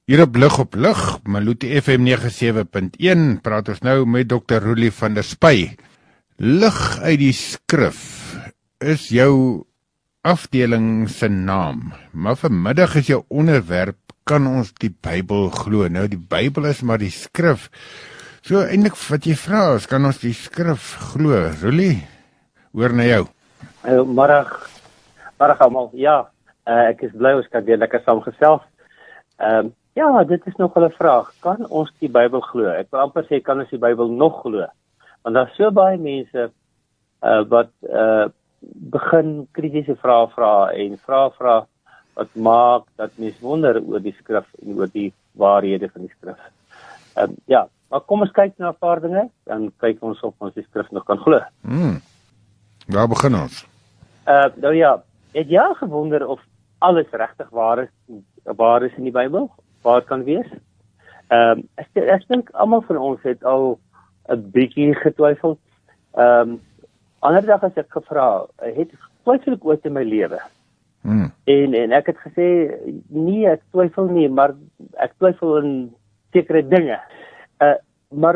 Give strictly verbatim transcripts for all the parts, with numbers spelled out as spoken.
Hier op Lig op Lig, Maluti F M nege sewe punt een, praat ons nou met dokter Roelie van der Spy. Lig uit die skrif is jou afdeling se naam, maar vanmiddag is jou onderwerp, kan ons die Bybel glo? Nou, die Bybel is maar die skrif. So eintlik wat jy vra is, kan ons die skrif glo? Roelie, hoor na jou. Uh, Marag, marag almal. Ja, uh, ek is bly ons kan weer lekker saamgesels. Ehm uh, Ja, dit is nog 'n vraag. Kan ons die Bybel glo? Ek wil amper sê, kan ons die Bybel nog glo? Want daar is so baie mense uh, wat uh, begin kritiese vrae vra en vrae vra wat maak dat mens wonder oor die skrif en oor die waarhede van die skrif. Um, ja, maar kom ons kyk na 'n paar dinge, dan kyk ons of ons die skrif nog kan glo. Hmm. Waar begin ons? Uh, nou ja, het jy gewonder of alles regtig waar is, waar is in die Bybel? Waar het kan wees. Ehm um, ek, ek dink almal van ons het al 'n bietjie getwyfel. Ehm um, ander dag as ek gevra, het twyfel ek ooit in my lewe? Hmm. En en ek het gesê nee, ek twyfel nie, maar ek twyfel in sekere dinge. Uh maar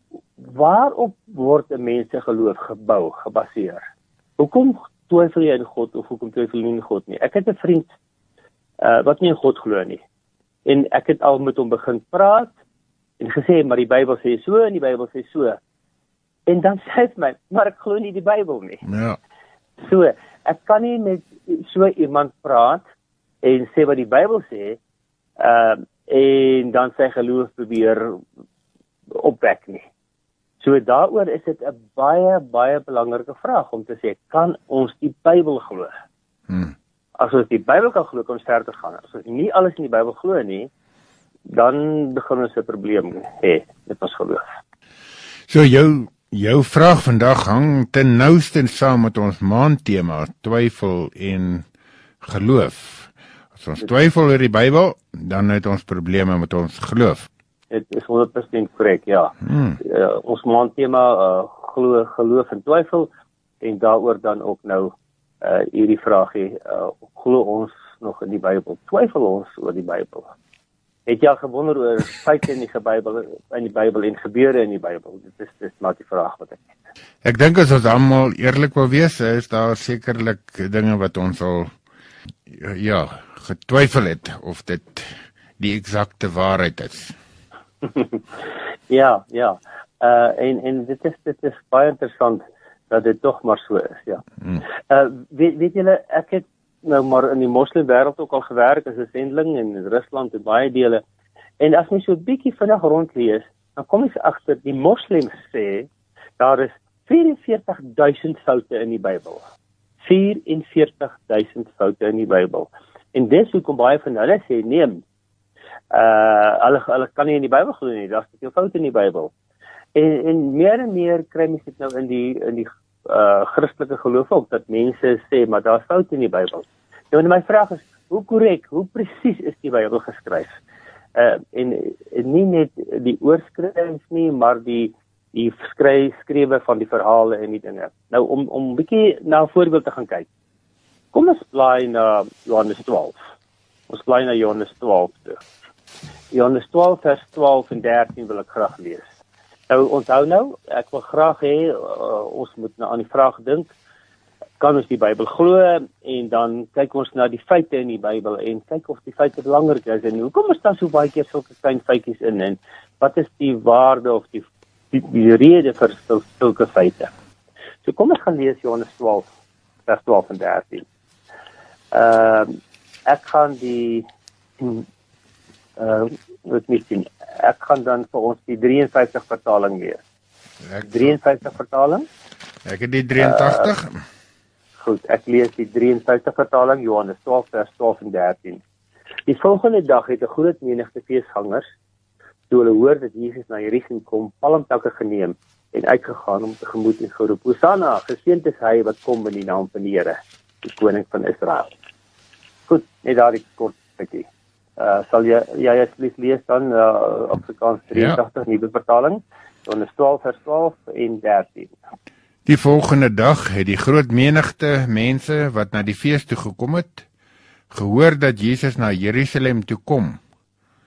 waarop word 'n mens se geloof gebou, gebaseer? Hoekom twyfel jy in God of hoekom twyfel jy nie in God nie? Ek het 'n vriend uh wat nie in God glo nie. En ek het al met hom begin praat en gesê, maar die Bybel sê so en die Bybel sê so. En dan sê hy my, maar ek glo nie die Bybel nie. Ja. So, ek kan nie met so iemand praat en sê wat die Bybel sê, uh, en dan sy geloof probeer opwek nie. So daaroor is dit 'n baie, baie belangrike vraag om te sê, kan ons die Bybel glo? Hmm. As ons die Bybel kan glo, kan ons verder gaan. As ons nie alles in die Bybel glo nie, dan begin ons 'n probleem hê met ons geloof. So jou jou vraag vandag hang ten nouste saam met ons maandtema, twyfel en geloof. As ons twyfel oor die Bybel, dan het ons probleme met ons geloof. Dit is honderd persent korrek, ja. Hmm. Uh, ons maandtema uh, glo, geloof en twyfel, en daaroor dan ook nou uh, hierdie vraagie, uh, glo ons nog in die Bybel? Twyfel ons oor die Bybel? Het jy al gewonder oor feite in die Bybel, in die Bybel en gebeure in die Bybel? Dit is, dit is maar die vraag wat ek het. Ek dink as ons almal eerlik wil wees, is daar sekerlik dinge wat ons al ja, getwyfel het of dit die eksakte waarheid is. ja, ja. Uh, en en dit is dit is baie interessant dat dit tog maar so is, ja. Hmm. Uh, weet weet julle, ek het nou maar in die moslimwêreld ook al gewerk as 'n sendeling in Rusland en baie dele. En as mens so 'n bietjie vinnig rondlees, dan kom jy agter die moslems sê daar is vyf en veertig duisend foute in die Bybel. vyf en veertig duisend foute in die Bybel. En dis hoekom baie van hulle sê neem Uh, hulle, hulle kan nie in die Bybel glo nie, daar is te veel foute in die Bybel. En, en meer en meer kry mens dit nou in die, in die uh, Christelike geloof ook, dat mense sê, maar daar is foute in die Bybel. Nou, en my vraag is, hoe korrek, hoe presies is die Bybel geskryf? Uh, en, en nie net die oorskrywings nie, maar die, die skry, skrewe van die verhale en die dinge. Nou, om, om 'n bietjie na 'n voorbeeld te gaan kyk. Kom ons blaai na Johannes twaalf. Ons blaai na Johannes twaalf toe. Johannes twaalf vers twaalf en dertien wil ek graag lees. Nou onthou nou, ek wil graag hê uh, ons moet nou aan die vraag dink, kan ons die Bybel glo en dan kyk ons na die feite in die Bybel en kyk of die feite belangrik is en hoekom is daar so baie keer sulke klein feitjies in en wat is die waarde of die die, die rede vir sulke feite. So kom ons gaan lees Johannes twaalf vers twaalf en dertien. Ehm uh, ek gaan die Uh, wat nie sien. Ek gaan dan vir ons die drie en vyftig vertaling lees. drie en vyftig vertaling? Ek het die drie en tagtig. Uh, goed, ek lees die drie en vyftig vertaling, Johannes twaalf vers twaalf en dertien. Die volgende dag het 'n groot menigte feesgangers, toe hulle hoor dat Jesus na Jerusalem kom, palmtakke geneem en uitgegaan om tegemoet en geroep, Hosanna, geseënd is hy wat kom in die naam van die Here, die koning van Israel. Goed, net daardie kort stukkie. Uh, sal jy, jy asseblief lees dan uh, Afrikaans drie en tagtig, ja. Nuwe vertaling, Johannes twaalf vers twaalf en dertien. Die volgende dag het die groot menigte mense wat na die fees toe gekom het, gehoor dat Jesus na Jerusalem toe kom.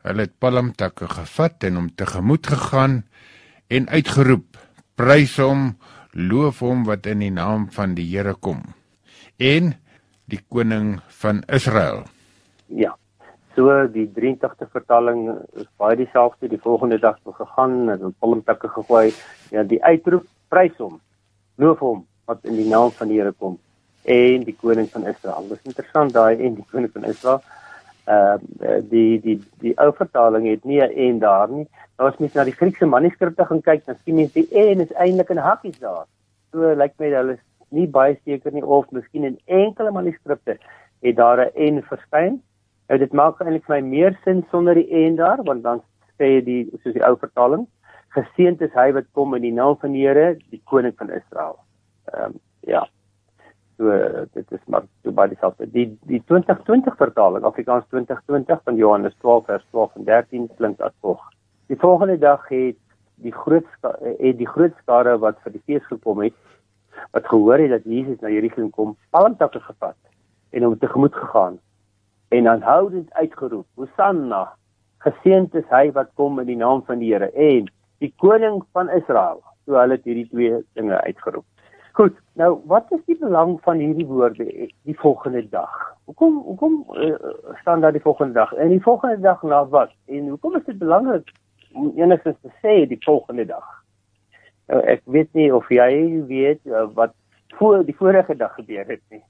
Hulle het palmtakke gevat en hom tegemoet gegaan en uitgeroep, prys hom, loof hom wat in die naam van die Here kom. En die koning van Israel. Ja, so die drieëntagtig vertaling is baie dieselfde, die volgende dag het gegaan, het palmtakke gegooi, ja, die uitroep, prys hom, loof hom wat in die naam van die Here kom. En die koning van Israel. Dit is interessant daai en die koning van Israel. Uh, die die die ou vertaling het nie 'n en daar nie. Nou as mens na die Griekse manuskripte gaan kyk, dan sien mens die en is eintlik in hakkies daar. So lyk my hulle is nie baie seker nie, of miskien in enkele manuskripte het daar 'n en verskyn. Nou dit maak eintlik vir my meer sin sonder die en daar, want dan sê die soos die ou vertaling, geseënd is hy wat kom in die naam van die Here, die koning van Israel. Ehm um, ja. So, dit is maar so baie dieselfde. Die, die twintig twintig vertaling, Afrikaans twintig twintig van Johannes twaalf vers twaalf en dertien klink as volg. Die volgende dag het die groot het die groot skare wat vir die fees gekom het, wat gehoor het dat Jesus na Jerusalem kom, palmtakke gevat en hom tegemoet gegaan en aanhoudend uitgeroep, Hosanna, geseënd is hy wat kom in die naam van die Here en die koning van Israel. So hulle het hierdie twee dinge uitgeroep. Goed, nou wat is die belang van hierdie woorde die volgende dag? Hoekom hoekom uh, staan daar die volgende dag? En die volgende dag na wat? En hoekom is dit belangrik om enigstens te sê die volgende dag? Nou ek weet nie of jy weet uh, wat voor die vorige dag gebeur het nie.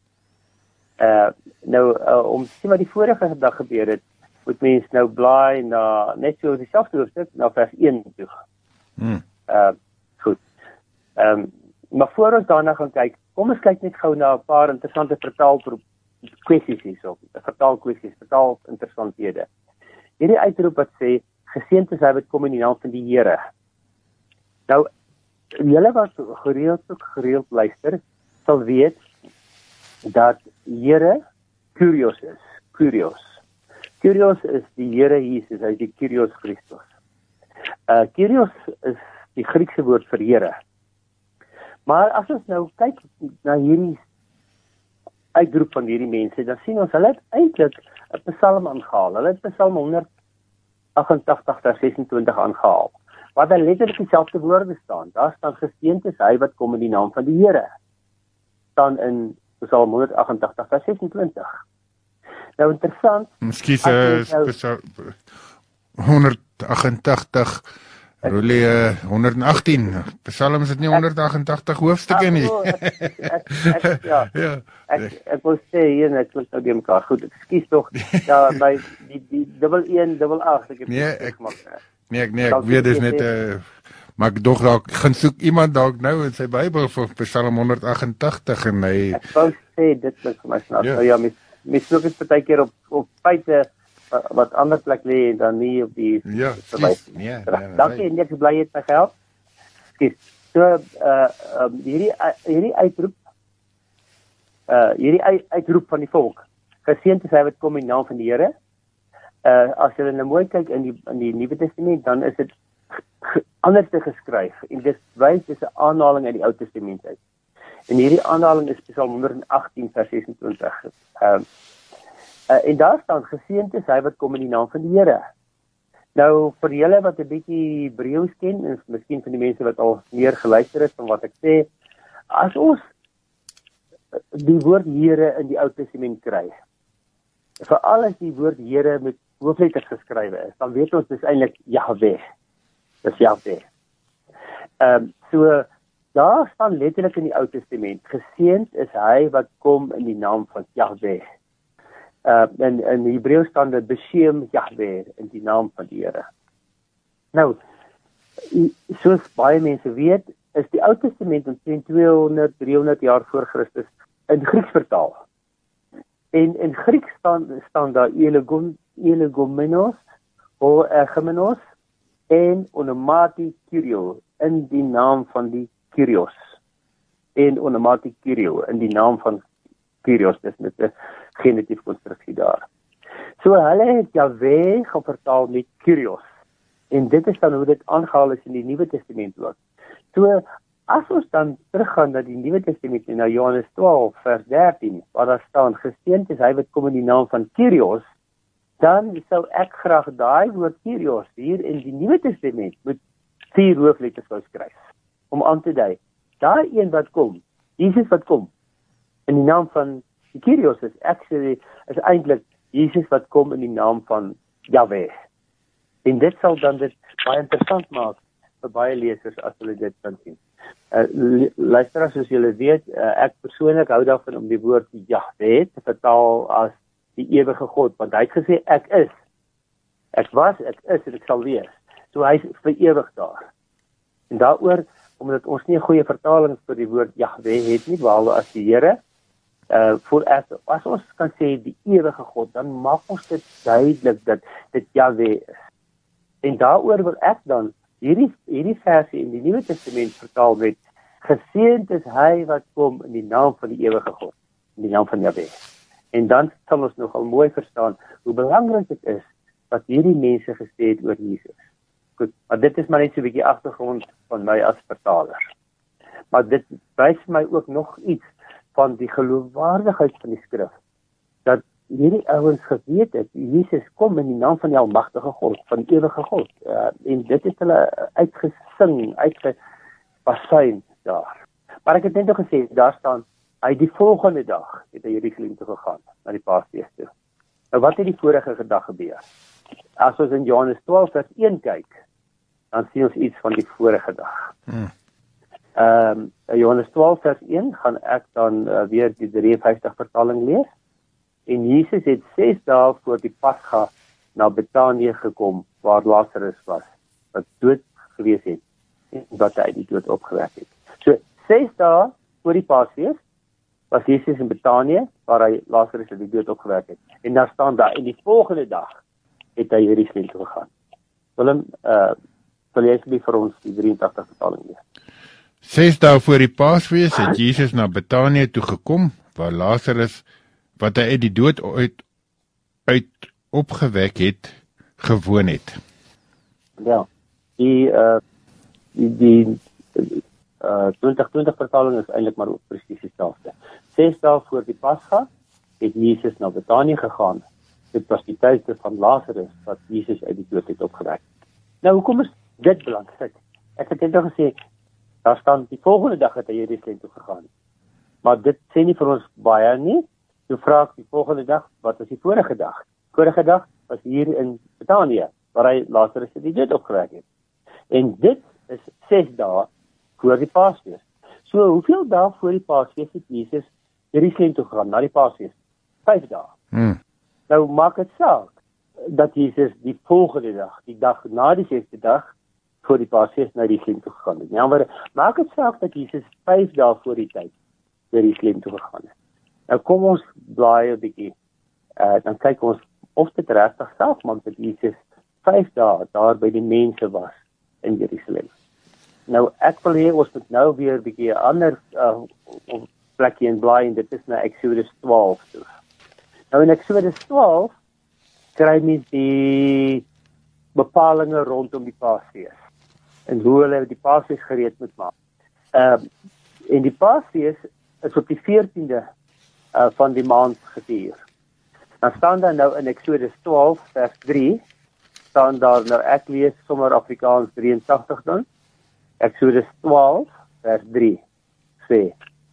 Uh nou uh, om te sien wat die vorige dag gebeur het, moet mens nou blaai na net so dieselfde hoofstuk na vers een toe. Hmm. Uh goed. Ehm um, Maar voor ons daarna gaan kyk, kom ons kyk net gou na 'n paar interessante vertaalkwessies hierso. Vertaalkwessies, vertaal interessanthede. Hierdie uitroep wat sê, geseënd is hy wat kom in die naam van die Here. Nou, julle wat gereeld ook gereeld luister, sal weet dat Here Kyrios is. Kyrios. Kyrios is die Here Jesus, hy is die Kyrios Christus. Uh, Kyrios is die Griekse woord vir Here. Maar as ons nou kyk na hierdie uitroep van hierdie mense, dan sien ons, hulle het eintlik 'n psalm aangehaal. Hulle het Psalm honderd agentagtig vers sesentwintig aangehaal, waar daar letterlik dieselfde woorde staan. Daar staan geseënd is hy wat kom in die naam van die Here. Staan in Psalm honderd agentagtig vers sesentwintig. Nou interessant. Miskien is nou, honderd agentagtig Rolie uh, honderd agtien. Psalm is dit nie honderd agentagtig hoofstukke nie. Ek, ek, ek, ja. ja. Ek ek wil sê hier net klink nou die mekaar. Goed, ekskuus tog. Ja, by die die dubbel een dubbel agt ek het nee, ek maak. Nee, ek nee, ek weet dis net 'n uh, maar ek dog dalk gaan soek iemand dalk nou in sy Bybel vir Psalm honderd agentagtig en hy Ek wou sê dit klink vir my snaaks. Ja, ja mis mis soek dit baie keer op op feite wat ander plek lê en dan nie op die ja, skies, nee, nee, nee, dankie en ek bly het my gehelp. Skies. So uh um, hierdie hierdie uitroep uh hierdie uitroep van die volk. Geseënd is hy wat kom in die naam van die Here. Uh as jy nou mooi kyk in die in die Nuwe Testament, dan is dit anders te geskryf en dit wys dis 'n aanhaling uit die Ou Testament uit. En hierdie aanhaling is Psalm honderd agtien vers sesentwintig. Ehm uh, Uh, en daar staan, geseënd is hy wat kom in die naam van die Here. Nou, vir julle wat 'n bietjie Hebreëus ken, en miskien van die mense wat al meer geluister het van wat ek sê, as ons die woord Here in die Ou Testament kry, veral as die woord Here met hoofletters geskrywe is, dan weet ons dis eintlik Jahweh. Dis Jahweh. Ehm um, so daar staan letterlik in die Ou Testament, geseënd is hy wat kom in die naam van Jahweh. Uh, en in Hebreëus staan dit Beshem Jahweh in die naam van die Here. Nou, soos baie mense weet, is die Ou Testament omtrent tweehonderd, driehonderd jaar voor Christus in Grieks vertaal. En in Grieks staan staan daar Elegom, Elegomenos, o Egemenos en Onomati Kyrio in die naam van die Kyrios. En Onomati Kyrio in die naam van Kyrios, dis met 'n genitief konstruksie daar. So hulle het Jahweh gaan vertaal met Kyrios. En dit is dan hoe dit aangehaal is in die Nuwe Testament ook. So as ons dan teruggaan na die Nuwe Testament en na Johannes twaalf vers dertien, waar daar staan, geseënd is hy wat kom in die naam van Kyrios, dan sou ek graag daai woord Kyrios hier in die Nuwe Testament met vier hoofletters wou skryf, om aan te dui, daai een wat kom, Jesus wat kom, in die naam van die Kyrios is actually, is eintlik Jesus wat kom in die naam van Yahweh. En dit sal dan dit baie interessant maak vir baie lesers as hulle dit kan sien. Uh, luisteraars, soos julle weet, uh, ek persoonlik hou daarvan om die woord Yahweh te vertaal as die ewige God, want hy het gesê, ek is, ek was, ek is en ek sal wees. So hy is vir ewig daar. En daaroor, omdat ons nie 'n goeie vertaling vir die woord Yahweh het nie, behalwe as die Here, uh, voor as, as ons kan sê die ewige God, dan maak ons dit duidelik dat dit Yahweh is. En daaroor wil ek dan hierdie, hierdie versie in die Nuwe Testament vertaal met, geseënd is hy wat kom in die naam van die ewige God, in die naam van Yahweh. En dan sal ons nogal mooi verstaan hoe belangrik dit is wat hierdie mense gesê het oor Jesus. Goed, maar dit is maar net so 'n bietjie agtergrond van my as vertaler. Maar dit wys my ook nog iets van die geloofwaardigheid van die skrif. Dat hierdie ouens geweet het, Jesus kom in die naam van die almagtige God, van die ewige God. Uh, en dit is hulle uitgesing, uitgebasuin daar. Maar ek het net nog gesê, daar staan, hy die volgende dag het hy Jerusalem toe gegaan, na die Paasfees toe. Nou wat het die vorige dag gebeur? As ons in Johannes twaalf vers een kyk, dan sien ons iets van die vorige dag. Hmm. Um, Johannes twaalf vers een gaan ek dan uh, weer die drie en vyftig vertaling lees. En Jesus het ses dae voor die Pasga na Betanië gekom, waar Lazarus was, wat dood gewees het, en wat hy uit die dood opgewek het. So, ses dae voor die Paasfees, was Jesus in Betanië, waar hy Lazarus uit die dood opgewek het. En daar staan daar, en die volgende dag, het hy Jerusalem toe gegaan. Willem, uh, wil jy asseblief vir ons die drie en tagtig vertaling lees? Ses dae voor die Paasfees het Jesus na Betanië toe gekom, waar Lazarus, wat hy uit die dood uit, uit opgewek het, gewoon het. Ja, die, uh, die, die uh, twintig twintig vertaling is eintlik maar presies dieselfde. Ses dae voor die Pasga het Jesus na Betanië gegaan. Dit was die tyd van Lazarus wat Jesus uit die dood het opgewek. Nou, hoekom is dit belangrik? Ek het net al gesê, daar staan die volgende dag het hy Jerusalem toe gegaan. Maar dit sê nie vir ons baie nie. Toe vra ek die volgende dag, wat was die vorige dag? Vorige dag was hier in Betanië, waar hy Lazarus uit die dood opgewek het. En dit is ses dae voor die Paasfees. So, hoeveel dae voor die Paasfees het Jesus Jerusalem toe gegaan, na die Paasfees? Vyf dae. Hmm. Nou maak het saak dat Jesus die volgende dag, die dag na die sesde dag, voor die Paasfees na Jerusalem toe gegaan het. Ja, maar maak het saak dat Jesus vyf dae voor die tyd na Jerusalem toe gegaan het. Nou kom ons blaai 'n bietjie, uh, dan kyk ons of dit regtig saak maak dat Jesus vyf dae daar by die mense was in Jerusalem. Nou ek wil hê ons moet nou weer 'n bietjie 'n ander uh, plekkie in blaai, en dit is na Exodus twaalf toe. Nou in Exodus twaalf kry mens die bepalinge rondom die Paasfees en hoe hulle die Paasfees gereed moet maak. Uh, en die Paasfees is op die veertiende uh, van die maand gevier. Dan staan daar nou in Exodus twaalf vers drie, staan daar nou, ek lees sommer Afrikaans drie en tagtig dan, Exodus twaalf vers drie, sê,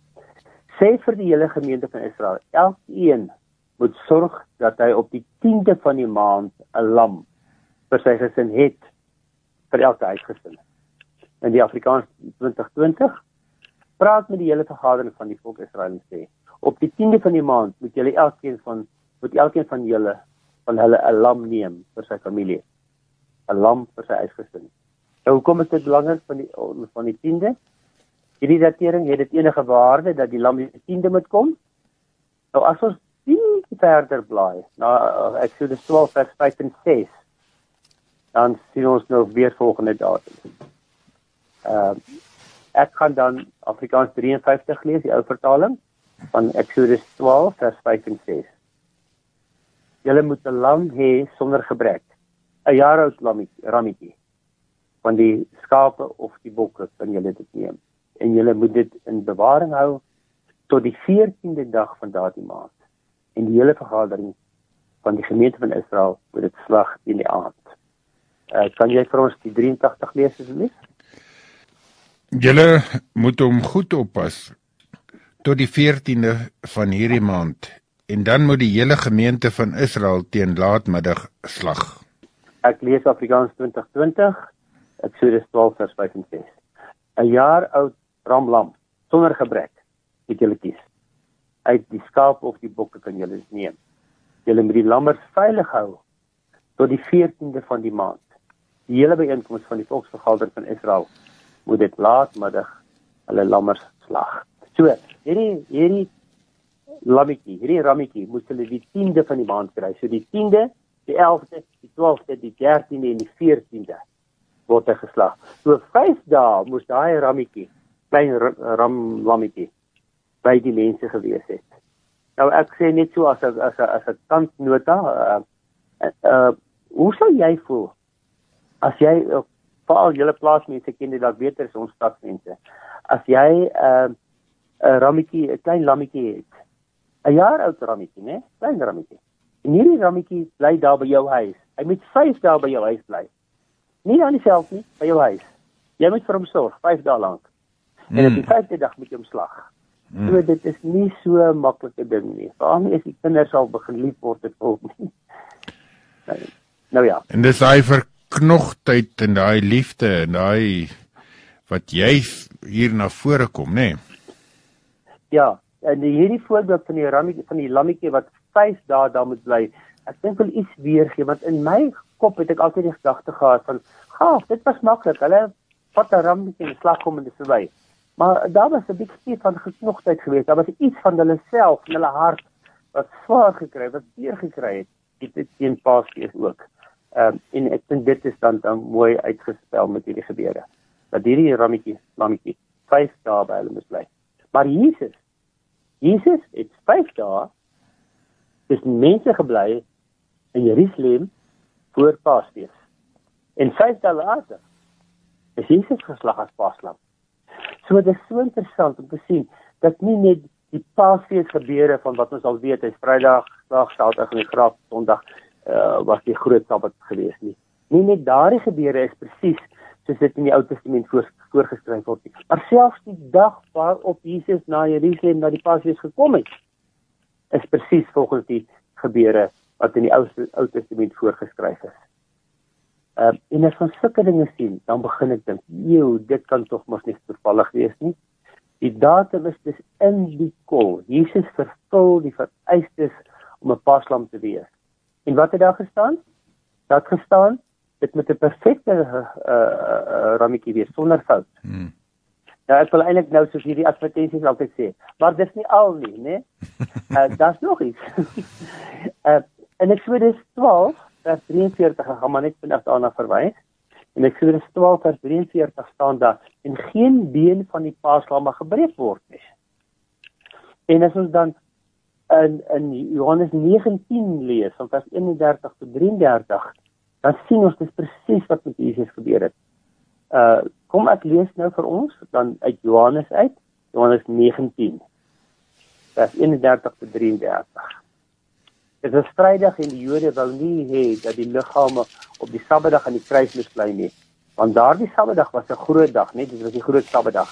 sê vir die hele gemeente van Israel, elkeen moet sorg dat hy op die tiende van die maand 'n lam vir sy gesin het, vir elke huisgesin. In die Afrikaans twintig twintig, praat met die hele vergadering van die volk Israel en sê, op die tiende van die maand moet julle elkeen van, moet elkeen van julle, van hulle 'n lam neem vir sy familie, 'n lam vir sy huisgesin. Nou, hoekom is dit belangrik van die, van die tiende? Hierdie datering, het dit enige waarde dat die lam die tiende moet kom? Nou, as ons die verder blaai, na uh, Exodus twaalf vers vyf en ses, dan sien ons nou weer volgende datum. Uh, ek gaan dan Afrikaans drie en vyftig lees, die ou vertaling, van Exodus twaalf vers vyf en ses. Julle moet 'n lam hê sonder gebrek, 'n jaar oud rammetjie, van die skape of die bokke kan julle dit neem. En julle moet dit in bewaring hou tot die veertiende dag van daardie maand. En die hele vergadering van die gemeente van Israel moet dit slag in die aand. Uh, kan jy vir ons die drieëntagtig lees asseblief? Julle moet hom goed oppas tot die veertiende van hierdie maand en dan moet die hele gemeente van Israel teen laatmiddag slag. Ek lees Afrikaans twintig twintig, Exodus twaalf vers vyf en ses. 'n jaar oud ramlam sonder gebrek het julle kies. Uit die skaap of die bokke kan julle neem. Julle moet die lammers veilig hou tot die veertiende van die maand. Die hele byeenkoms van die volksvergadering van Israel moet dit laatmiddag hulle lammers slag. So, hierdie hierdie lammetjie, hierdie rammetjie moet hulle die tiende van die maand kry. So die tiende, die elfde, die twaalfde, die dertiende en die veertiende word hy geslag. So vyf dae moes daai rammetjie, klein ram lammetjie, by die mense gewees het. Nou ek sê net so as 'n as 'n as 'n kantnota, uh, uh, uh, hoe sou jy voel as jy uh, veral julle plaasmense ken dit dalk beter as ons stadsmense. As jy 'n uh, 'n rammetjie, 'n klein lammetjie het. 'n jaar oud rammetjie, né? Klein rammetjie. En hierdie rammetjie bly daar by jou huis. Hy moet vyf dae by jou huis bly. Nie aan jouself nie, by jou huis. Jy moet vir hom sorg vyf dae lank. Mm. En op die vyfde dag moet jy hom slag. Mm. So dit is nie so 'n maklike ding nie. Veral nie as die kinders al begin lief word het ook nie. Nou, nou ja. En dis daai verknogtheid en daai liefde en daai wat jy hier na vore kom, né? Nee? Ja, en hierdie voorbeeld van die rammetjie van die lammetjie wat vyf dae daar moet bly. Ek dink wil iets weergee want in my kop het ek altyd die gedagte gehad van, "Gaaf, dit was maklik. Hulle vat 'n rammetjie en slag hom en dit is verby." Maar daar was 'n bietjie van geknogtheid geweest. Daar was iets van hulle self, van hulle hart wat swaar gekry, wat seer gekry het. Dit het teen Paasfees ook. Ehm um, en ek dink dit is dan dan mooi uitgespel met hierdie gebeure. Dat hierdie rammetjie, lammetjie vyf dae by hulle moet bly. Maar Jesus, Jesus het vyf dae tussen mense gebly in Jerusalem voor Paasfees. En vyf dae later is Jesus geslag as Paaslam. So dit is so interessant om te sien dat nie net die Paasfees gebeure van wat ons al weet, is Vrydag, Saterdag en die graf, Sondag uh, was die groot Sabbat gewees nie. Nie net daardie gebeure is presies soos dit in die Ou Testament voor, voorgeskryf word nie. Maar selfs die dag waarop Jesus na Jerusalem, na die Paasfees gekom het, is presies volgens die gebeure wat in die Ou, Ou Testament voorgeskryf is. Uh, en as ons sulke dinge sien, dan begin ek dink, joe, dit kan toch mos nie toevallig wees nie. Die datum is dus in die kol. Jesus vervul die vereistes om 'n paaslam te wees. En wat het daar gestaan? Dat gestaan, dit moet 'n perfekte uh, uh, uh, rammetjie wees, sonder fout. Hmm. Nou, ek wil eintlik nou soos hierdie advertensies altyd sê, maar dis nie al nie, né? Uh, daar's nog iets. uh, in Exodus twaalf, vers drieënveertig, ek gaan maar net vandag daarna verwys. In Exodus twaalf, vers drieënveertig staan daar, en geen been van die paaslam mag gebreek word nie. En as ons dan in, in Johannes negentien lees, van vers eenendertig tot drieëndertig, dan sien ons dis presies wat met Jesus gebeur het. Uh, kom ek lees nou vir ons, dan uit Johannes uit, Johannes negentien, vers eenendertig tot drieëndertig. Dit is Vrydag en die Jode wou nie hê dat die liggame op die Sabbatdag aan die kruis moes bly nie, want daardie Sabbatdag was 'n groot dag, net dit was die groot Sabbatdag.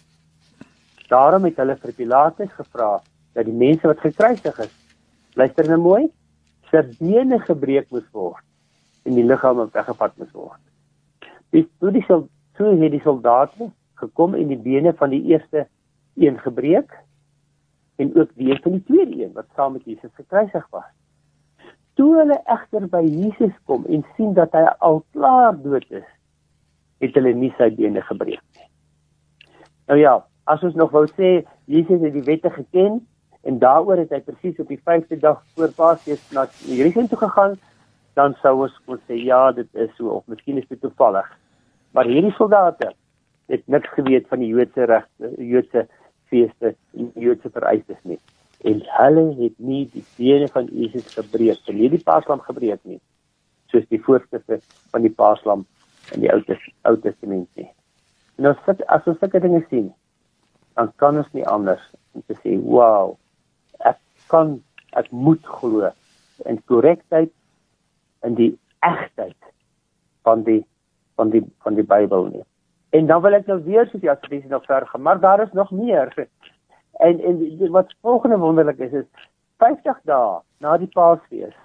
Daarom het hulle vir Pilatus gevra dat die mense wat gekruisig is, luister nou mooi, sy bene gebreek moes word en die liggame weggevat moes word. Die, toe die, toe het die soldate gekom en die bene van die eerste een gebreek en ook die een van die tweede een wat saam met Jesus gekruisig was. Toe hulle egter by Jesus kom en sien dat hy al klaar dood is, het hulle nie sy bene gebreek nie. Nou ja, as ons nog wou sê, Jesus het die wette geken, en daaroor het hy presies op die vyfde dag voor Paasfees na Jerusalem toe gegaan, dan sou ons kon sê, ja, dit is so, of miskien is dit toevallig. Maar hierdie soldate het niks geweet van die Joodse regte, Joodse feeste, en Joodse vereistes nie. En hulle het nie die bene van Jesus gebreek, en nie die paaslam gebreek nie, soos die voorskrifte van die paaslam in die Ou Testament nie. En as, as ons sulke dinge sien, dan kan ons nie anders om te sê, wow, ek kan, ek moet glo en korrektheid en die egtheid van die van die van die Bybel nie. En dan wil ek nou weer soos die advertensie nog verder gaan, maar daar is nog meer. En en die, wat volgende wonderlik is is vyftig dae na die Paasfees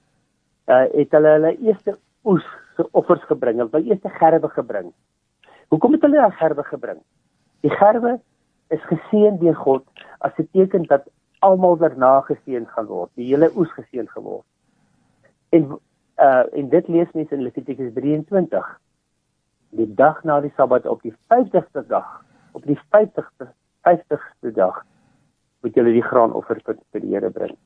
uh, het hulle hulle eerste oes offers gebring, hulle eerste gerwe gebring. Hoekom het hulle daai gerwe gebring? Die gerwe is geseën deur God as 'n teken dat almal daarna geseën gaan word, die hele oes geseën geword. En uh, en dit lees mense in Levitikus drieëntwintig. Die dag na die Sabbat op die vyftigste dag, op die vyftigste, vyftigste dag, moet julle die graanoffer vir, vir die Here bring.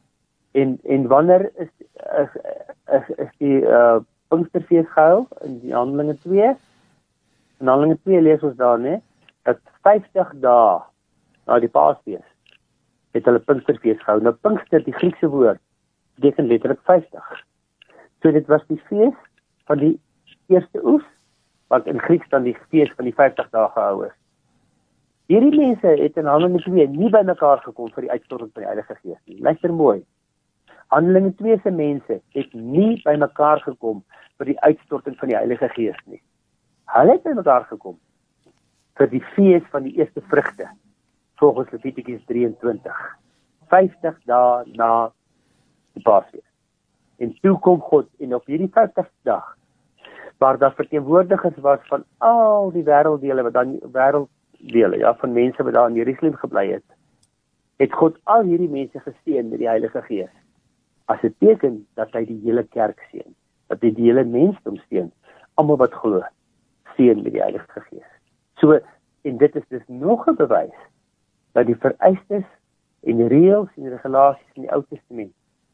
En en wanneer is is is, is die uh, Pinksterfees gehou in die Handelinge twee? In Handelinge twee lees ons daar, né, dat vyftig dae na die Paasfees het hulle Pinksterfees gehou. Nou Pinkster, die Griekse woord, beteken letterlik vyftig. So dit was die fees van die eerste oes, wat in Grieks dan die fees van die vyftig dae gehou is. Hierdie mense het in Handelinge twee nie by mekaar gekom vir die uitstorting van die Heilige Gees nie. Luister mooi. Handelinge twee se mense het nie by mekaar gekom vir die uitstorting van die Heilige Gees nie. Hulle het by mekaar gekom vir die fees van die eerste vrugte, volgens Levitikus drieëntwintig. vyftig dae na die Paasfees. En toe kom God, en op hierdie vyftigste dag, waar daar verteenwoordigers was van al die wêrelddele, wat dan wêrelddele, ja, van mense wat daar in Jerusalem gebly het, het God al hierdie mense geseën met die Heilige Gees, as 'n teken dat hy die hele kerk seën, dat hy die hele mensdom seën, almal wat glo, seën met die Heilige Gees. So, en dit is dus nog 'n bewys, dat die vereistes en die reëls en die regulasies in die Ou Testament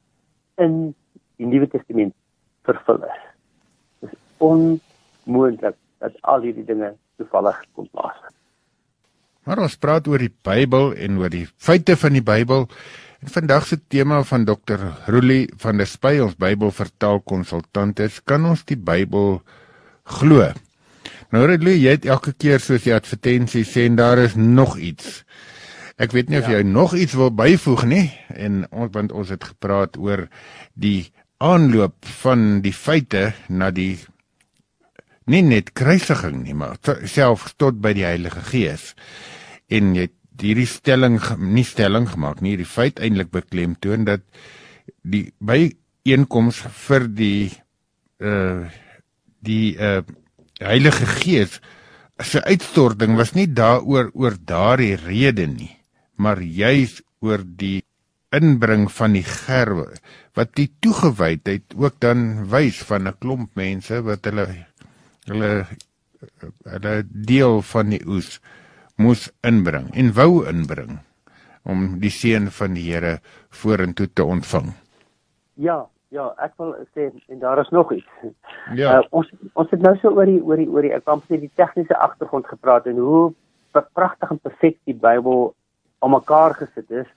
in die Nuwe Testament vervul is. Dit is onmoontlik dat al hierdie dinge toevallig kon plaasvind. Maar ons praat oor die Bybel en oor die feite van die Bybel. En vandag se tema van dokter Roelie van der Spy, ons Bybelvertaalkonsultant is, kan ons die Bybel glo? Nou Roelie, jy het elke keer soos die advertensie sê, en daar is nog iets. Ek weet nie of ja. jy nog iets wil byvoeg nie, en ons, want ons het gepraat oor die aanloop van die feite na die, nie net kruisiging nie, maar selfs tot by die Heilige Gees. En jy het hierdie stelling, nie stelling gemaak nie, die feit eintlik beklemtoon, dat die byeenkoms vir die, uh, die uh, Heilige Gees, sy uitstorting was nie daaroor oor daardie rede nie, maar juis oor die inbring van die gerwe, wat die toegewydheid ook dan wys van 'n klomp mense, wat hulle, hulle, hulle deel van die oes moes inbring, en wou inbring, om die seën van die Here vorentoe te ontvang. Ja, ja, ek wil sê, en daar is nog iets. Ja. Uh, ons, ons het nou so oor die, oor die, oor die, ek kan sê die tegniese agtergrond gepraat, en hoe pragtig en perfek die Bybel aan mekaar gesit is,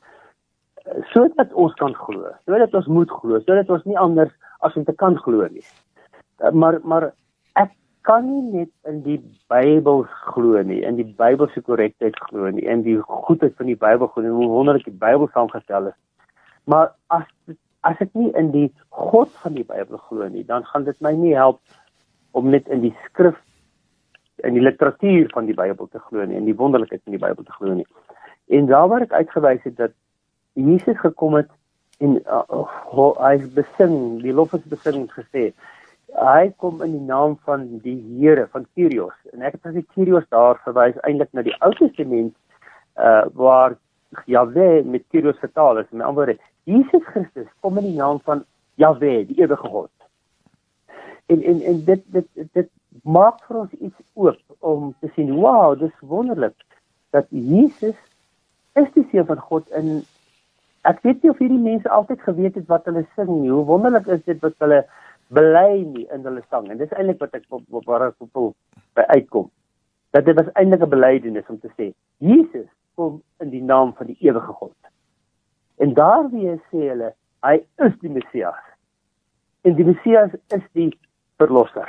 sodat ons kan glo, sodat ons moet glo, sodat ons nie anders as om te kan glo nie. Maar, maar ek kan nie net in die Bybel glo nie, in die Bybelse korrektheid glo nie, in die goedheid van die Bybel glo nie, hoe wonderlik die Bybel saamgestel is. Maar as, as ek nie in die God van die Bybel glo nie, dan gaan dit my nie help om net in die skrif, in die literatuur van die Bybel te glo nie, in die wonderlikheid van die Bybel te glo nie. En daar waar ek uitgewys het dat Jesus gekom het en uh, uh, hy is besing, die lofesbesing gesê, hy kom in die naam van die Here, van Kyrios. En ek het as die Kyrios daar verwys eintlik na die Ou Testament, uh, waar Jahwe met Kyrios vertaal is. Met ander woorde, Jesus Christus kom in die naam van Jahwe, die ewige God. En, en, en dit, dit, dit maak vir ons iets oop om te sien, wow, dis wonderlik, dat Jesus is die Seun van God, en ek weet nie of hierdie mense altyd geweet het wat hulle sing nie, hoe wonderlik is dit wat hulle bely nie in hulle sang, en dis eintlik wat ek waar ek op by uitkom, dat dit was eintlik 'n belydenis om te sê, Jesus kom in die naam van die ewige God, en daarmee sê hulle, hy is die Messias, en die Messias is die verlosser,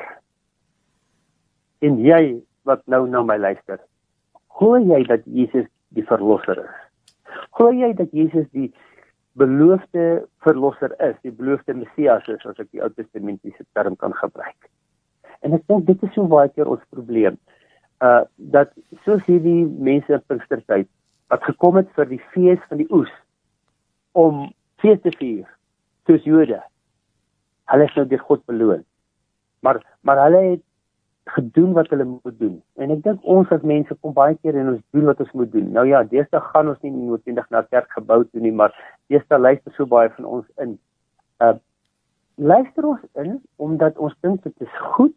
en jy wat nou na my luister, glo jy dat Jesus die verlosser is? Glo jy dat Jesus die beloofde verlosser is, die beloofde Messias is, as ek die Ou Testamentiese term kan gebruik. En ek dink dit is so baie keer ons probleem, uh, dat soos hierdie mense in Pinkstertyd, wat gekom het vir die fees van die oes, om fees te vier, soos Jode, hulle is nou deur God beloon, maar, maar hulle het gedoen wat hulle moet doen. En ek dink ons as mense kom baie keer en ons doen wat ons moet doen. Nou ja, deesdae gaan ons nie noodwendig na kerkgebou toe nie, maar deesdae luister so baie van ons in. Uh, luister ons in omdat ons dink dit is goed,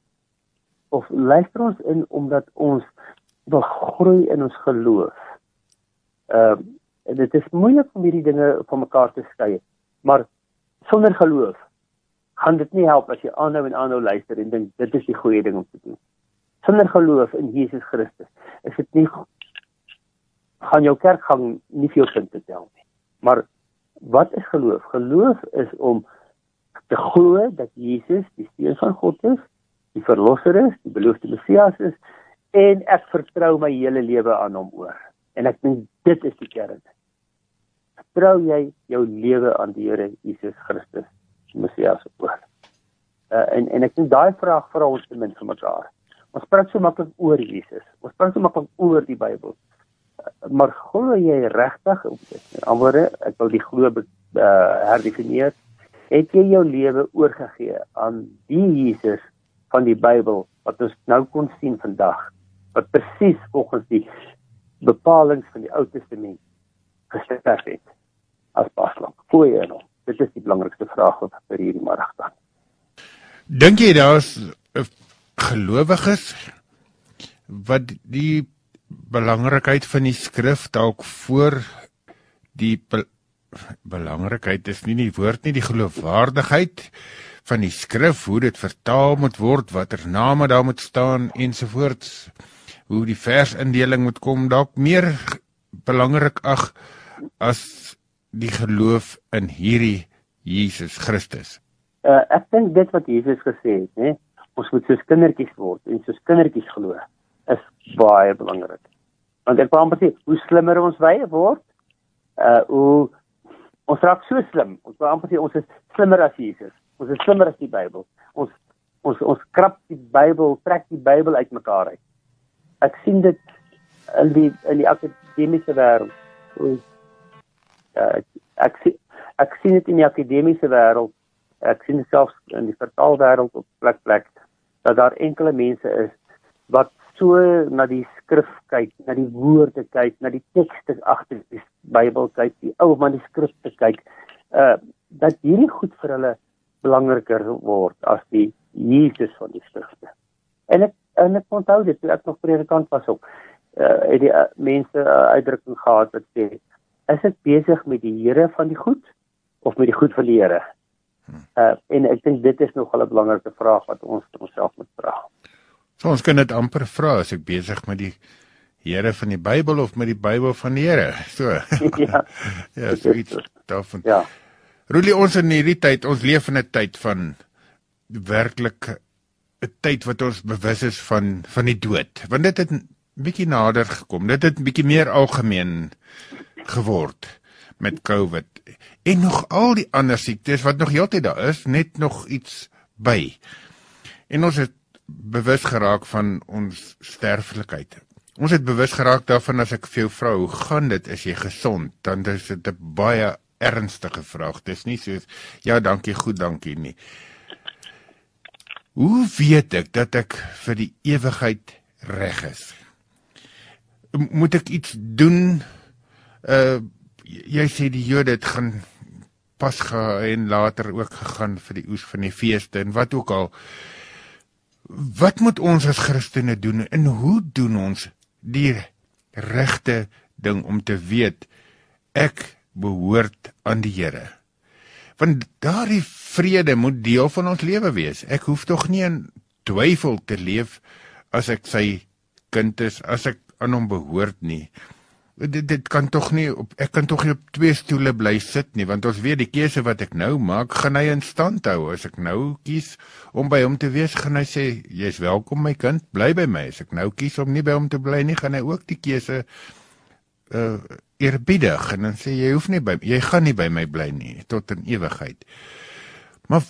of luister ons in omdat ons wil groei in ons geloof. Uh, en dit is moeilik om hierdie dinge van mekaar te skei, maar sonder geloof gaan dit nie help as jy aanhou en aanhou luister en dink, dit is die goeie ding om te doen. Sonder geloof in Jesus Christus, is dit nie, gaan jou kerkgang nie veel sin te tel nie. Maar, wat is geloof? Geloof is om te glo dat Jesus die Seun van God is, die verlosser is, die beloofde Messias is, en ek vertrou my hele lewe aan hom oor. En ek dink, dit is die kern. Vertrou jy jou lewe aan die Here Jesus Christus, Messias oor. Uh, en, en ek dink daai vraag vra ons ten minste mekaar. Ons praat so maklik oor Jesus. Ons praat so maklik oor die Bybel. Uh, maar glo jy regtig, met ander woorde, ek wil die glo uh, herdefinieer, het jy jou lewe oorgegee aan die Jesus van die Bybel, wat ons nou kon sien vandag, wat presies volgens die bepalings van die Ou Testament gesterf het, as paslang. Glo jy in hom? Dit is die belangrikste vraag wat vir hierdie middag staan. Dink jy daar is gelowiges wat die belangrikheid van die skrif dalk voor die be belangrikheid is nie die woord nie, die geloofwaardigheid van die skrif, hoe dit vertaal moet word, watter name daar moet staan ensovoorts, hoe die versindeling moet kom, dalk meer belangrik ag as die geloof in hierdie Jesus Christus. Uh, ek dink dit wat Jesus gesê het, né? Ons moet soos kindertjies word en soos kindertjies glo, is baie belangrik. Want ek wil amper sê, hoe slimmer ons wy word, uh, hoe ons raak so slim. Ons wil amper sê, ons is slimmer as Jesus. Ons is slimmer as die Bybel. Ons ons ons krap die Bybel, trek die Bybel uit mekaar uit. Ek sien dit in die in die akademiese wêreld. Uh, ek sien ek sien dit in die akademiese wêreld. Ek sien dit selfs in die vertaalwêreld op plek plek dat daar enkele mense is wat so na die skrif kyk, na die woorde kyk, na die tekste agter die Bybel kyk, die ou manuskripte kyk, uh, dat hierdie goed vir hulle belangriker word as die Jesus van die skrifte. En ek en ek onthou dit, toe ek nog predikant was ook, uh, het die uh, mense uh, uitdrukking gehad wat sê, is ek besig met die Here van die goed of met die goed van die Here? Uh, en ek dink dit is nogal 'n belangrike vraag wat ons onsself moet vra. So ons kan dit amper vra, as ek besig met die Here van die Bybel of met die Bybel van die Here. So. ja, ja, so iets daarvan. Ja. Roelie, ons in hierdie tyd, ons leef in 'n tyd van werklik 'n tyd wat ons bewus is van van die dood. Want dit het 'n bietjie nader gekom. Dit het 'n bietjie meer algemeen geword met COVID. En nog al die ander siektes wat nog heeltyd daar is, net nog iets by. En ons het bewus geraak van ons sterflikheid. Ons het bewus geraak daarvan, as ek vir jou vra, hoe gaan dit, is jy gesond? Dan is dit 'n baie ernstige vraag. Dit is nie soos, ja, dankie, goed, dankie nie. Hoe weet ek dat ek vir die ewigheid reg is? Moet ek iets doen? Uh, jy sê die Jode het gaan Pasga en later ook gegaan vir die oes van die feeste en wat ook al. Wat moet ons as Christene doen en hoe doen ons die regte ding om te weet ek behoort aan die Here? Want daardie vrede moet deel van ons lewe wees. Ek hoef tog nie in twyfel te leef as ek sy kind is, as ek aan hom behoort nie. Dit, dit kan tog nie, op, ek kan tog nie op twee stoele bly sit nie, want ons weet die keuse wat ek nou maak, gaan hy in stand hou. As ek nou kies om by hom te wees, gaan hy sê, jy is welkom my kind, bly by my. As ek nou kies om nie by hom te bly nie, gaan hy ook die keuse uh, eerbiedig en dan sê jy hoef nie by jy gaan nie by my bly nie tot in ewigheid. Maar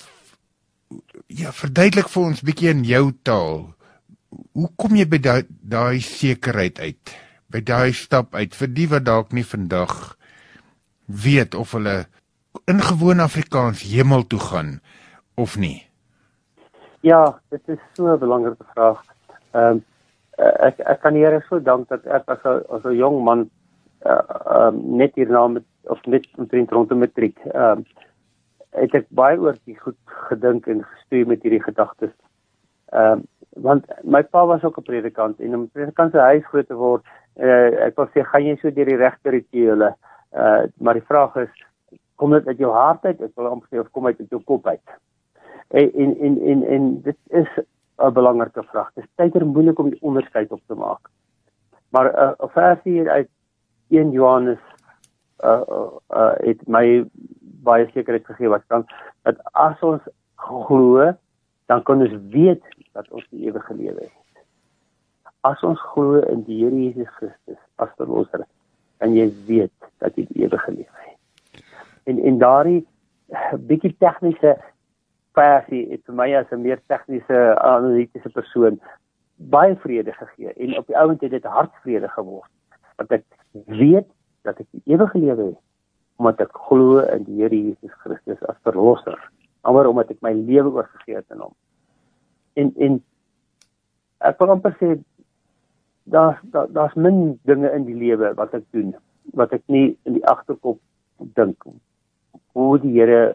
ja, verduidelik vir ons bietjie in jou taal. Hoe kom jy by daai daai sekerheid uit? By daai stap uit vir die wat dalk nie vandag weet of hulle in gewone Afrikaans hemel toe gaan of nie? Ja, dit is so 'n belangrike vraag. Ehm um, ek ek kan die Here so dank dat ek as 'n as 'n jong man uh, um, net hierna met of net omtrent rondom matriek ehm um, het ek baie oor die goed gedink en gestuur met hierdie gedagtes. Ehm um, want my pa was ook 'n predikant en om 'n predikant se huis groot te word, uh, ek wil sê gaan jy so deur die regte rituele. Uh, maar die vraag is, kom dit uit jou hart uit, ek wil amper sê, of kom dit uit jou kop uit? En, en, en, en, en dit is 'n belangrike vraag. Dit is tyder moeilik om die onderskeid op te maak. Maar 'n uh, versie hier uit een Johannes uh, uh, uh, het my baie sekerheid gegee wat kan, dat as ons glo, dan kan ons weet dat ons die ewige lewe het. As ons glo in die Here Jesus Christus as verlosser, en jy weet dat jy die ewige lewe het. En, en daardie bietjie tegniese versie het vir my as 'n meer tegniese, analitiese persoon baie vrede gegee. En op die ouend het dit hartvrede geword. Want ek weet dat ek die ewige lewe het, omdat ek glo in die Here Jesus Christus as verlosser. Maar omdat ek my lewe oorgegee het aan hom. En, en ek wil amper sê, daar's daar, daar's min dinge in die lewe wat ek doen, wat ek nie in die agterkop dink, hoe die Here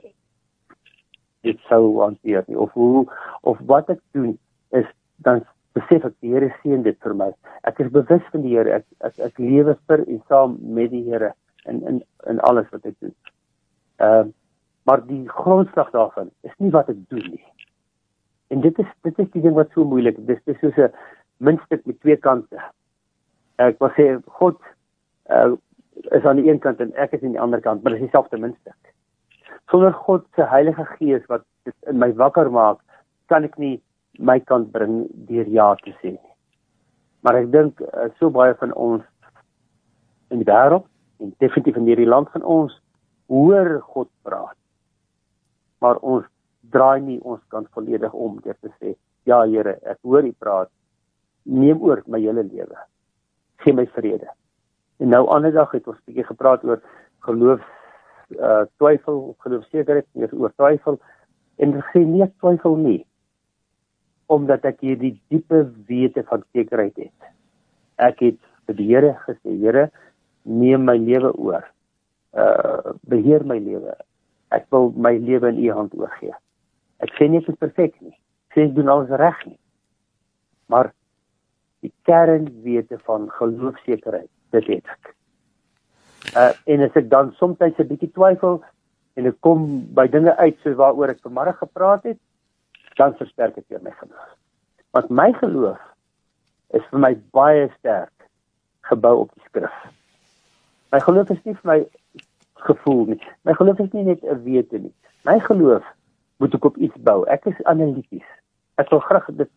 dit sou hanteer nie, of hoe, of wat ek doen, is, dan besef ek, die Here seën dit vir my. Ek is bewus van die Here, ek, ek, ek lewe vir en saam met die Here, in, in, in alles wat ek doen. Uh, maar die grondslag daarvan, is nie wat ek doen nie. En dit is, dit is die ding wat so moeilik is, dit is soos 'n muntstuk met twee kante. Ek wil sê, God uh, is aan die een kant en ek is aan die ander kant, maar dit is dieselfde muntstuk. Sonder God se Heilige Gees wat dit in my wakker maak, kan ek nie my kant bring deur ja te sê nie. Maar ek dink uh, so baie van ons in die wêreld, en definitief in hierdie land van ons, hoor God praat. Maar ons draai nie ons kant volledig om deur te sê, ja Here, ek hoor U praat, neem oor my hele lewe. Gee my vrede. En nou ander dag het ons 'n bietjie gepraat oor geloof uh, twyfel, geloofsekerheid, meer oor twyfel, en ek sê nie ek twyfel nie, omdat ek hier die diepe wete van sekerheid het. Ek het vir die Here gesê, Here, neem my lewe oor, uh, beheer my lewe, ek wil my lewe in U hand oorgee. Ek sê nie ek is perfek nie, ek sê ek doen alles reg nie, maar die kernwete van geloofsekerheid, dit het ek. Uh, en as ek dan soms 'n bietjie twyfel, en ek kom by dinge uit, soos waaroor ek vanmiddag gepraat het, dan versterk ek weer my geloof. Want my geloof is vir my baie sterk gebou op die skrif. My geloof is nie vir my gevoel nie. My geloof is nie net 'n wete nie. My geloof moet ek op iets bou. Ek is analities. Ek wil graag dit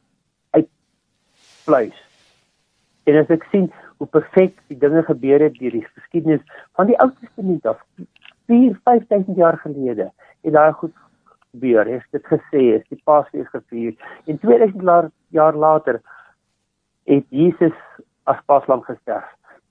uitpluis. En as ek sien hoe perfek die dinge gebeur het deur die geskiedenis van die Ou Testament af, vier, vyf duisend jaar gelede, het daai goed gebeur, is dit gesê, is die Paasfees gevier, en twee duisend jaar later het Jesus as Paaslam gesterf.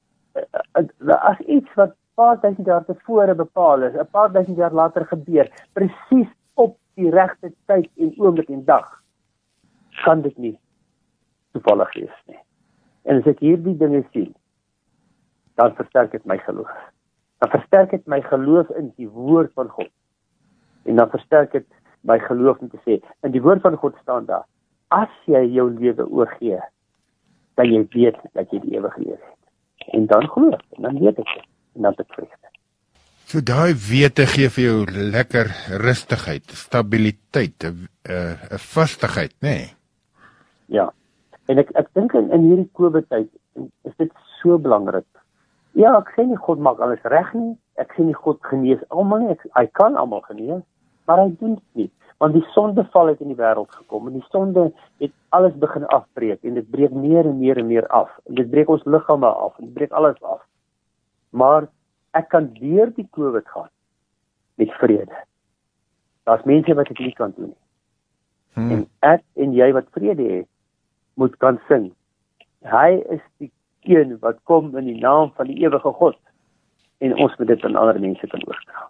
As iets wat 'n paar duisend jaar tevore bepaal is, 'n paar duisend jaar later gebeur, presies op die regte tyd en oomblik en dag, kan dit nie toevallig wees nie. En as ek hierdie dinge sien, dan versterk dit my geloof. Dan versterk dit my geloof in die woord van God. En dan versterk dit my geloof om te sê, in die woord van God staan daar, as jy jou lewe oorgee, dan jy weet dat jy die ewige lewe het. En dan glo ek, en dan weet ek dit, en dan het ek vrede. So daai wete gee vir jou lekker rustigheid, stabiliteit, 'n 'n vastigheid, nê? Nee? Ja. En ek ek dink in, in hierdie COVID-tyd is dit so belangrik. Ja, ek sê nie God maak alles reg nie. Ek sê nie God genees almal nie. Ek, hy kan almal genees, maar hy doen dit nie. Want die sondeval het in die wêreld gekom en die sonde het alles begin afbreek en dit breek meer en meer en meer af. En dit breek ons liggame af en dit breek alles af. maar ek kan deur die COVID gaan met vrede. Daar's mense wat dit nie kan doen nie. Hmm. En ek en jy wat vrede het, moet kan sing. Hy is die een wat kom in die naam van die ewige God. En ons moet dit aan ander mense kan oordra.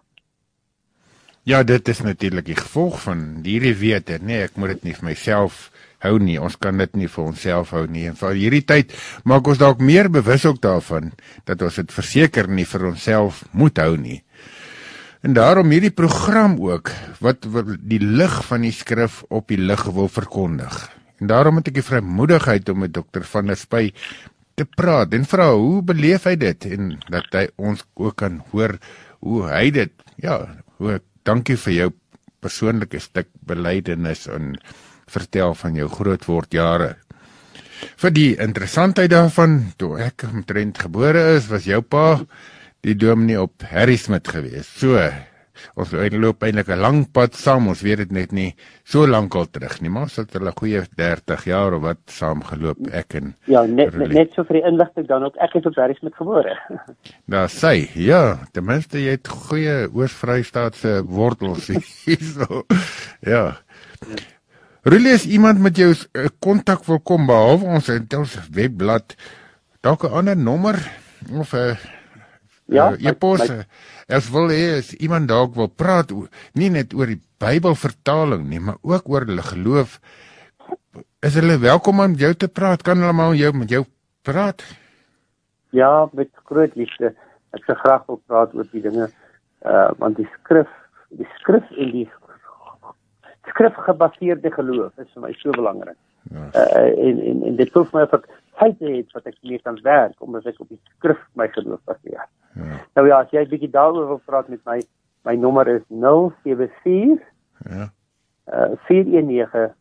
Ja, dit is natuurlik die gevolg van hierdie wete, nee, ek moet dit nie vir myself hou nie, ons kan dit nie vir onsself hou nie, en vir hierdie tyd maak ons dalk meer bewus ook daarvan, dat ons dit verseker nie vir onsself moet hou nie. En daarom hierdie program ook, wat, wat die lig van die skrif op die lig wil verkondig. En daarom het ek die vrymoedigheid om met dokter Van der Spy te praat, en vra, hoe beleef hy dit, en dat hy ons ook kan hoor, hoe hy dit, ja, hoe, dankie vir jou persoonlike stuk belydenis, en vertel van jou grootwordjare. Vir die interessantheid daarvan, toe ek omtrent gebore is, was jou pa die dominee op Harrismith gewees. So, ons loop eintlik 'n lang pad saam, ons weet dit net nie so lank al terug nie, maar ons het hulle goeie dertig jaar of wat saam geloop, ek en Ja, net, net, net so vir die inligting dan ook, ek is op Harrismith gebore. Daar sê, ja, ten minste jy het goeie Oos-Vrystaatse wortels hierso. Ja. Rulie, is iemand met jou kontak wil kom, behalwe ons het ons webblad, dalk 'n ander nommer, of 'n Ja, uh, e-pos, as wil hê, as iemand dalk wil praat, nie net oor die Bybelvertaling nie, maar ook oor hulle geloof, is hulle welkom om jou te praat, kan hulle maar jou, met jou praat? Ja, met groot liefde, ek sou graag wil praat oor die dinge, uh, want die skrif, die skrif en die skrifgebaseerde geloof is vir my so belangrik. Ja. Uh, en, en, en dit voel vir my of ek feite het wat ek mee kan werk, omdat ek op die skrif my geloof baseer. Ja. Nou ja, as jy 'n bietjie daaroor wil praat met my, my nommer is nul sewe vier ja. uh, vier een nege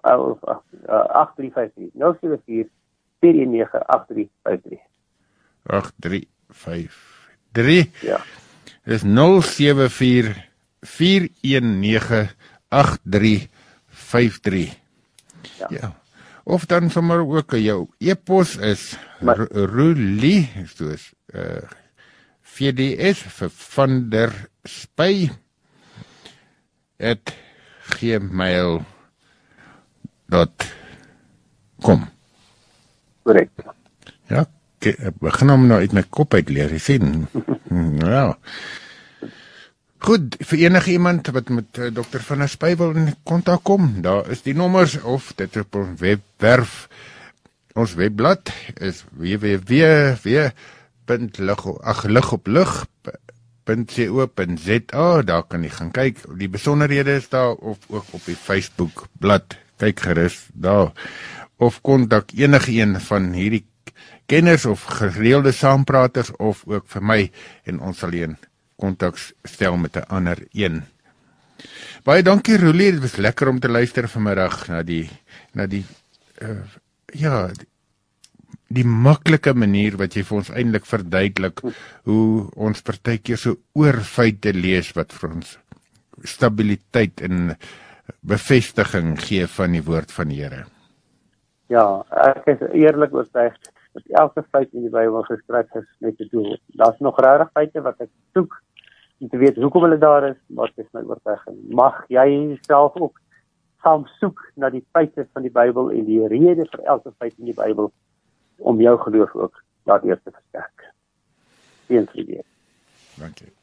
agt drie vyf drie. nul sewe vier vier een nege agt drie vyf drie. agt drie vyf drie. Ja. Dis nul sewe vier vier een nege agt drie vyf drie. Ja. Ja. Of dan sommer ook jou e-pos is Rulie, soos uh, V D S vir Van der Spy at gmail dot com. Korrek. Ja, ek begin hom nou uit my kop uit leer, jy sien. Ja. Goed, vir enige iemand wat met uh, dokter Van der Spy wil in kontak kom, daar is die nommers, of dit op ons webwerf, ons webblad is w w w punt lig op lig punt co punt z a, daar kan jy gaan kyk, die besonderhede is daar, of ook op die Facebook blad, kyk gerus daar, of kontak enige een van hierdie kenners of gereelde saampraters, of ook vir my, en ons sal een kontak stel met 'n ander een. Baie dankie Rulie, dit was lekker om te luister vanmiddag na die na die uh, ja, die, die maklike manier wat jy vir ons eintlik verduidelik hoe ons partykeer so oor feite lees wat vir ons stabiliteit en bevestiging gee van die woord van die Here. Ja, ek is eerlik oortuig dat elke feit in die Bybel geskryf is met 'n doel. Daar's nog regtig feite wat ek soek om te weet hoekom hulle daar is, maar dit is my oortuiging. Mag jy self ook gaan soek na die feite van die Bybel en die rede vir elke feit in die Bybel om jou geloof ook daardeur te versterk. Seën vir jou. Dankie.